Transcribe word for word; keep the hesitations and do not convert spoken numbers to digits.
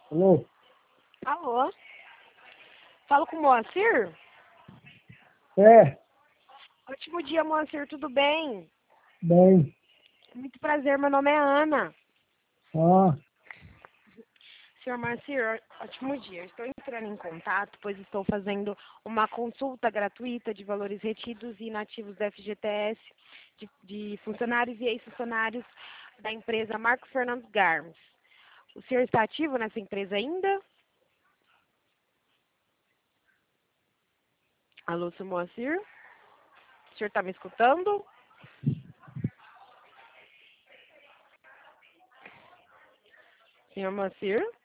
Alô? Alô? Falo com o Moacir? É, Ótimo dia, Moacir, tudo bem? bem. Muito prazer, meu nome é Ana. Ah, Senhor Moacir, ótimo dia. Estou entrando em contato, pois estou fazendo uma consulta gratuita de valores retidos e inativos da F G T S, de, de funcionários e ex-funcionários da empresa Marco Fernandes Garmes. O senhor está ativo nessa empresa ainda? Alô, senhor Moacir? O senhor está me escutando? Senhor Moacir?